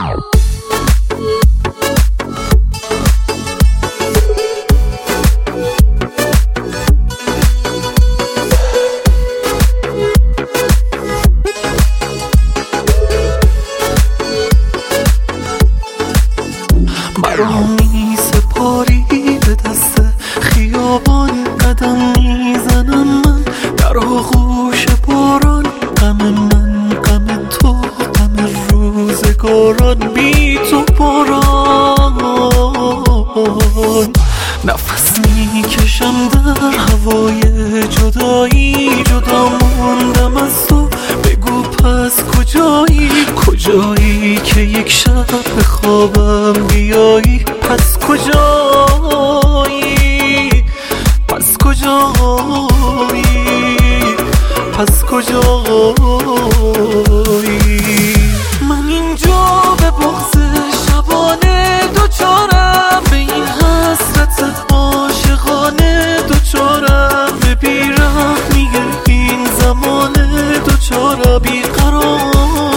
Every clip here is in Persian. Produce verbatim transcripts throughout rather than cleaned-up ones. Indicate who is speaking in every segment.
Speaker 1: برامی سپاری به دست خیابان قدم میزنم من در آغوش باران. غم من غم تو غم روزگاران، بی تو باران. نفس میکشم در هوای جدایی، جدا موندم از تو. بگو پس کجایی، کجایی که یک شب به خوابم بیایی؟ پس کجایی، پس کجایی، پس کجایی؟ من اینجا به بغض شبانه دوچارم، به این حسرت عاشقانه دوچارم، به بی‌رحمی این زمانه دوچارم، بیقرارم.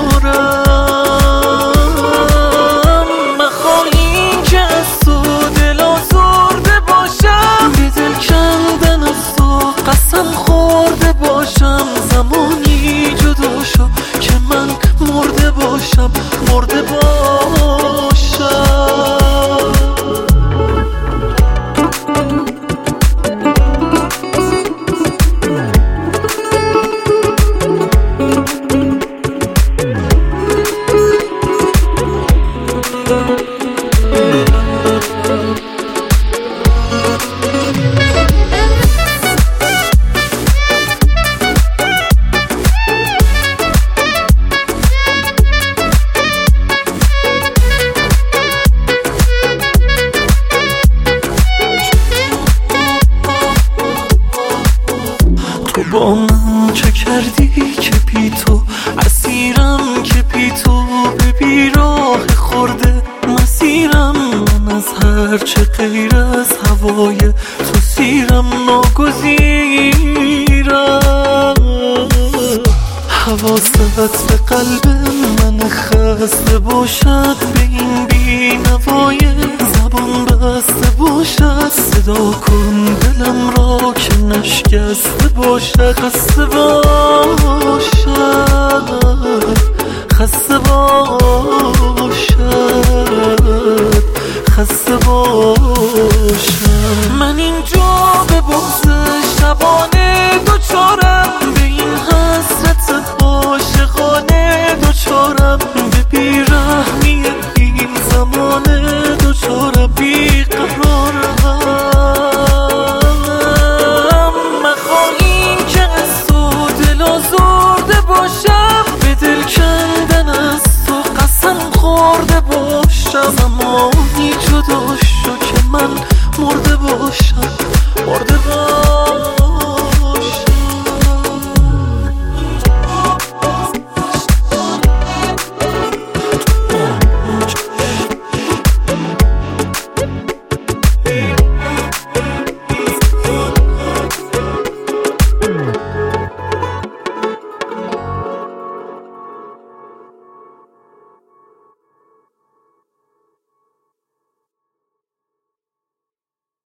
Speaker 1: مخواهی که از تو دل آزرده باشم، به دل کندن از تو قسم خورده باشم. زمانی جدا شو که من مرده باشم، مرده باشم. تو با من چه کردی که بی تو اسیرم، که بی تو به بیراه خورده مسیرم. من از هر چه غیر از هوای تو سیرم، ناگزیرم. حواست به قلب من خسته باشد، به این بی نوای زبان بسته باشد. صدا کن دلم را که نشکسته باشد، خسته باشد.